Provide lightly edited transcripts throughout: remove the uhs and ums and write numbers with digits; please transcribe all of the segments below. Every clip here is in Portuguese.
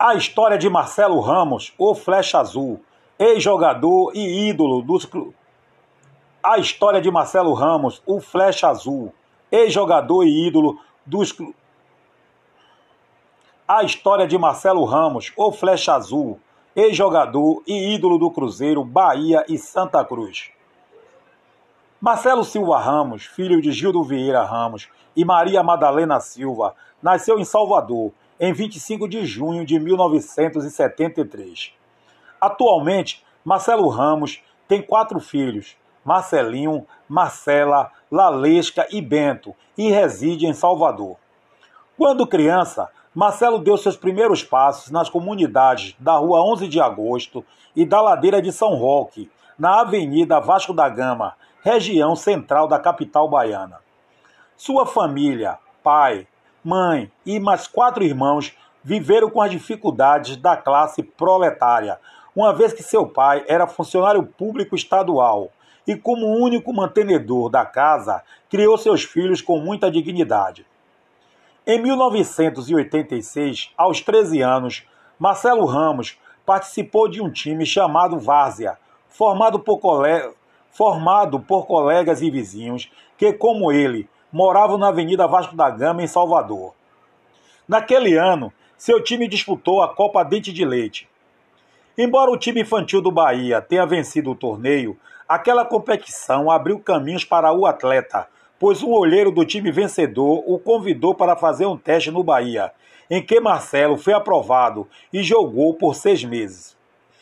A história de Marcelo Ramos, o Flecha Azul, ex-jogador e ídolo dos clubes. A história de Marcelo Ramos, o Flecha Azul, ex-jogador e ídolo dos clubes. A história de Marcelo Ramos, o Flecha Azul, ex-jogador e ídolo do Cruzeiro, Bahia e Santa Cruz. Marcelo Silva Ramos, filho de Gildo Vieira Ramos e Maria Madalena Silva, nasceu em Salvador, em 25 de junho de 1973. Atualmente, Marcelo Ramos tem 4 filhos, Marcelinho, Marcela, Lalesca e Bento, e reside em Salvador. Quando criança, Marcelo deu seus primeiros passos nas comunidades da Rua 11 de Agosto e da Ladeira de São Roque, na Avenida Vasco da Gama, região central da capital baiana. Sua família, pai, mãe e mais 4 irmãos viveram com as dificuldades da classe proletária, uma vez que seu pai era funcionário público estadual e, como único mantenedor da casa, criou seus filhos com muita dignidade. Em 1986, aos 13 anos, Marcelo Ramos participou de um time chamado Várzea, formado por colegas e vizinhos que, como ele, moravam na Avenida Vasco da Gama, em Salvador. Naquele ano, seu time disputou a Copa Dente de Leite. Embora o time infantil do Bahia tenha vencido o torneio, aquela competição abriu caminhos para o atleta, pois um olheiro do time vencedor o convidou para fazer um teste no Bahia, em que Marcelo foi aprovado e jogou por 6 meses.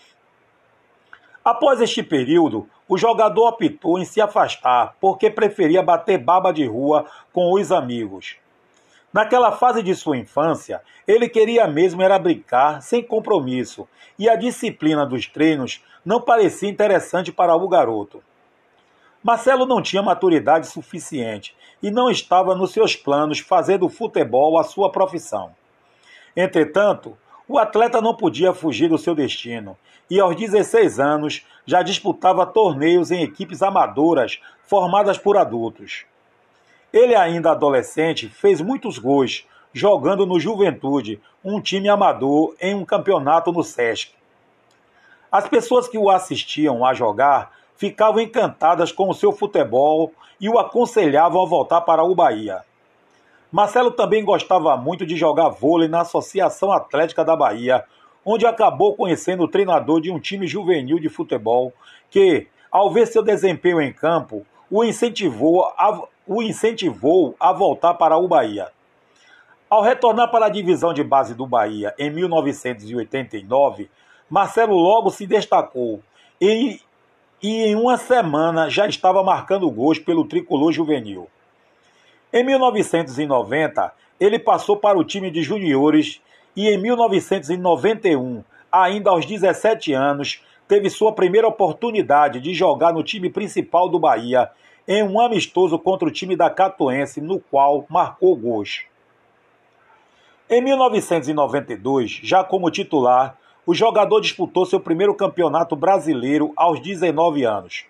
Após este período, o jogador optou em se afastar porque preferia bater baba de rua com os amigos. Naquela fase de sua infância, ele queria mesmo era brincar sem compromisso, e a disciplina dos treinos não parecia interessante para o garoto. Marcelo não tinha maturidade suficiente e não estava nos seus planos fazer do futebol a sua profissão. Entretanto, o atleta não podia fugir do seu destino e, aos 16 anos, já disputava torneios em equipes amadoras formadas por adultos. Ele, ainda adolescente, fez muitos gols, jogando no Juventude, um time amador, em um campeonato no Sesc. As pessoas que o assistiam a jogar ficavam encantadas com o seu futebol e o aconselhavam a voltar para o Bahia. Marcelo também gostava muito de jogar vôlei na Associação Atlética da Bahia, onde acabou conhecendo o treinador de um time juvenil de futebol que, ao ver seu desempenho em campo, o incentivou a voltar para o Bahia. Ao retornar para a divisão de base do Bahia em 1989, Marcelo logo se destacou e em uma semana já estava marcando gols pelo tricolor juvenil. Em 1990, ele passou para o time de juniores e em 1991, ainda aos 17 anos, teve sua primeira oportunidade de jogar no time principal do Bahia em um amistoso contra o time da Catuense, no qual marcou gols. Em 1992, já como titular, o jogador disputou seu primeiro campeonato brasileiro aos 19 anos.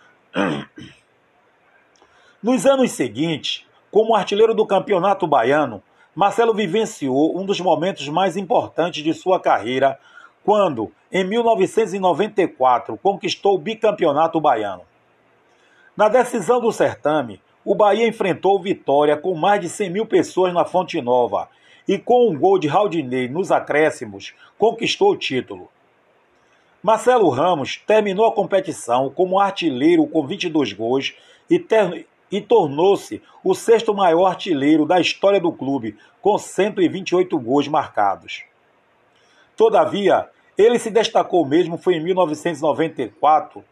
Nos anos seguintes, como artilheiro do Campeonato Baiano, Marcelo vivenciou um dos momentos mais importantes de sua carreira, quando, em 1994, conquistou o bicampeonato baiano. Na decisão do certame, o Bahia enfrentou o Vitória com mais de 100 mil pessoas na Fonte Nova e, com um gol de Raudinei nos acréscimos, conquistou o título. Marcelo Ramos terminou a competição como artilheiro com 22 gols e tornou-se o 6º maior artilheiro da história do clube, com 128 gols marcados. Todavia, ele se destacou mesmo foi em 1994,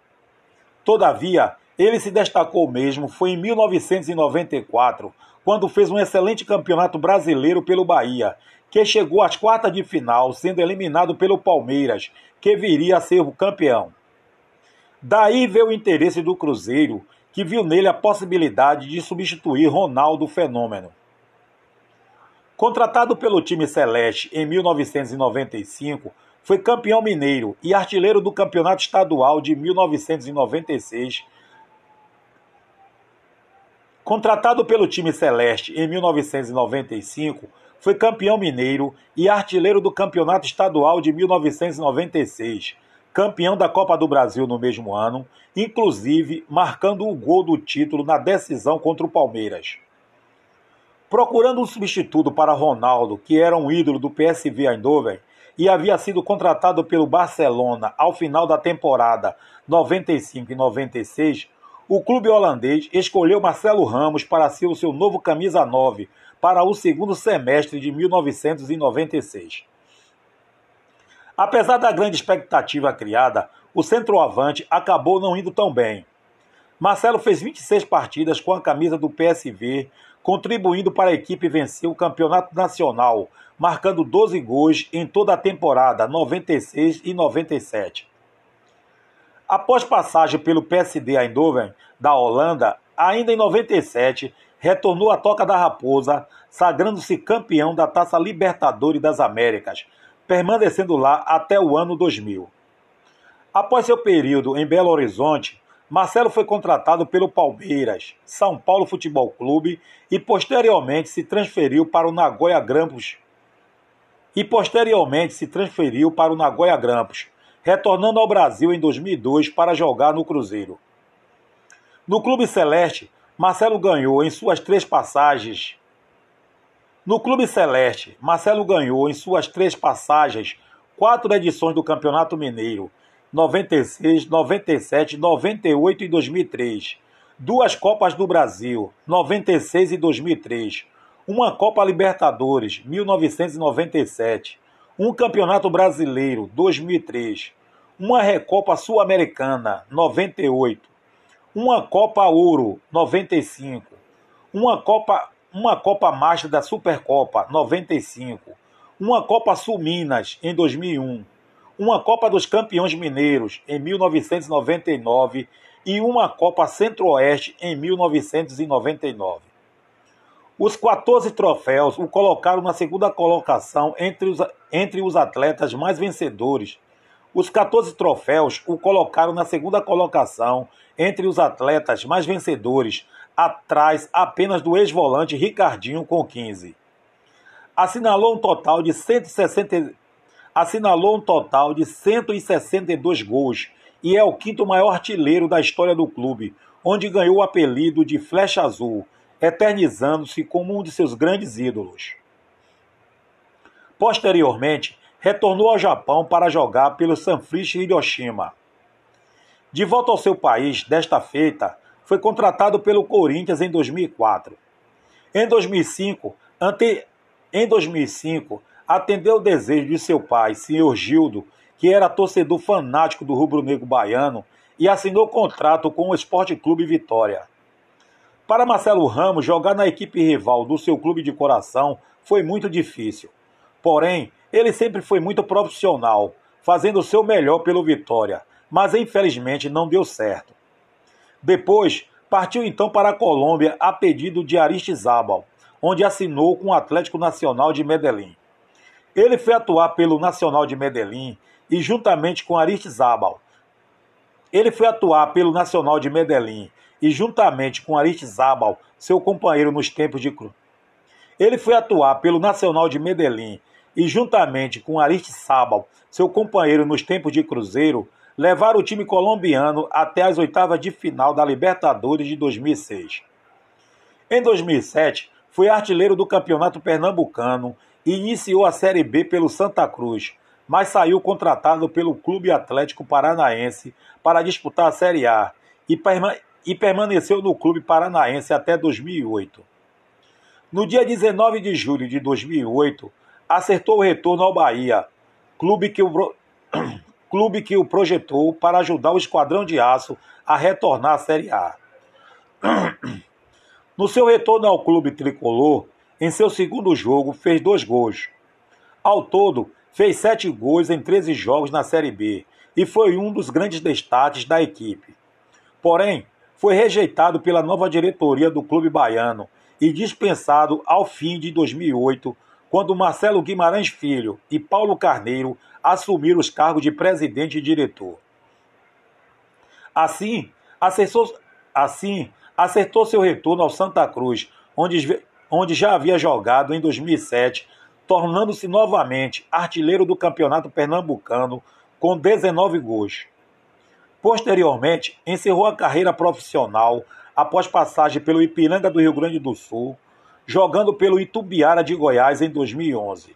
quando fez um excelente campeonato brasileiro pelo Bahia, que chegou às quartas de final, sendo eliminado pelo Palmeiras, que viria a ser o campeão. Daí veio o interesse do Cruzeiro, que viu nele a possibilidade de substituir Ronaldo Fenômeno. Contratado pelo time celeste em 1995, foi campeão mineiro e artilheiro do Campeonato Estadual de 1996, Contratado pelo time celeste em 1995, foi campeão mineiro e artilheiro do Campeonato Estadual de 1996, campeão da Copa do Brasil no mesmo ano, inclusive marcando o gol do título na decisão contra o Palmeiras. Procurando um substituto para Ronaldo, que era um ídolo do PSV Eindhoven e havia sido contratado pelo Barcelona ao final da temporada 95 e 96, o clube holandês escolheu Marcelo Ramos para ser o seu novo camisa 9 para o segundo semestre de 1996. Apesar da grande expectativa criada, o centroavante acabou não indo tão bem. Marcelo fez 26 partidas com a camisa do PSV, contribuindo para a equipe vencer o Campeonato Nacional, marcando 12 gols em toda a temporada 96 e 97. Após passagem pelo PSD Eindhoven, da Holanda, ainda em 97, retornou à Toca da Raposa, sagrando-se campeão da Taça Libertadores das Américas, permanecendo lá até o ano 2000. Após seu período em Belo Horizonte, Marcelo foi contratado pelo Palmeiras, São Paulo Futebol Clube e posteriormente se transferiu para o Nagoya Grampus. Retornando ao Brasil em 2002 para jogar no Cruzeiro. No Clube Celeste, Marcelo ganhou em suas três passagens 4 edições do Campeonato Mineiro, 96, 97, 98 e 2003, 2 Copas do Brasil, 96 e 2003, uma Copa Libertadores, 1997, um Campeonato Brasileiro, 2003, uma Recopa Sul-Americana, 98, uma Copa Ouro, 95, uma Copa Master da Supercopa, 95, uma Copa Sul Minas, em 2001, uma Copa dos Campeões Mineiros, em 1999 e uma Copa Centro-Oeste, em 1999. Os 14 troféus o colocaram na segunda colocação entre os atletas mais vencedores. Os 14 troféus o colocaram na segunda colocação entre os atletas mais vencedores, atrás apenas do ex-volante Ricardinho com 15. Assinalou um total de 162 gols e é o quinto maior artilheiro da história do clube, onde ganhou o apelido de Flecha Azul, eternizando-se como um de seus grandes ídolos. Posteriormente, retornou ao Japão para jogar pelo Sunfresh Hiroshima. De volta ao seu país, desta feita, foi contratado pelo Corinthians em 2004. Em 2005, atendeu o desejo de seu pai, senhor Gildo, que era torcedor fanático do rubro-negro baiano, e assinou contrato com o Esporte Clube Vitória. Para Marcelo Ramos, jogar na equipe rival do seu clube de coração foi muito difícil. Porém, ele sempre foi muito profissional, fazendo o seu melhor pelo Vitória, mas infelizmente não deu certo. Depois, partiu então para a Colômbia a pedido de Aristizábal, onde assinou com o Atlético Nacional de Medellín. Ele foi atuar pelo Nacional de Medellín e juntamente com Aristizábal, seu companheiro nos tempos de cruz. Cruzeiro, levaram o time colombiano até as oitavas de final da Libertadores de 2006. Em 2007, foi artilheiro do Campeonato Pernambucano e iniciou a Série B pelo Santa Cruz, mas saiu contratado pelo Clube Atlético Paranaense para disputar a Série A e permaneceu no Clube Paranaense até 2008. No dia 19 de julho de 2008, acertou o retorno ao Bahia, clube que o projetou para ajudar o Esquadrão de Aço a retornar à Série A. No seu retorno ao clube tricolor, em seu segundo jogo, fez 2 gols. Ao todo, fez 7 gols em 13 jogos na Série B e foi um dos grandes destaques da equipe. Porém, foi rejeitado pela nova diretoria do clube baiano e dispensado ao fim de 2008, quando Marcelo Guimarães Filho e Paulo Carneiro assumiram os cargos de presidente e diretor. Assim, acertou seu retorno ao Santa Cruz, onde já havia jogado em 2007, tornando-se novamente artilheiro do Campeonato Pernambucano com 19 gols. Posteriormente, encerrou a carreira profissional após passagem pelo Ipiranga do Rio Grande do Sul, jogando pelo Itubiara de Goiás em 2011.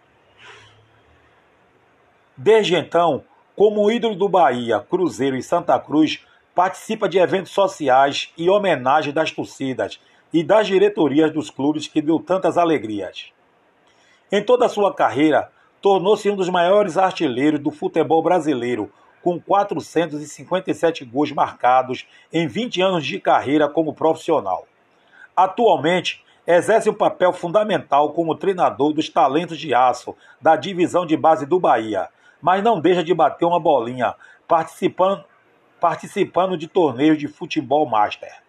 Desde então, como ídolo do Bahia, Cruzeiro e Santa Cruz, participa de eventos sociais e homenagens das torcidas e das diretorias dos clubes que deu tantas alegrias. Em toda a sua carreira, tornou-se um dos maiores artilheiros do futebol brasileiro, com 457 gols marcados em 20 anos de carreira como profissional. Atualmente, exerce um papel fundamental como treinador dos talentos de aço da divisão de base do Bahia, mas não deixa de bater uma bolinha, participando de torneios de futebol master.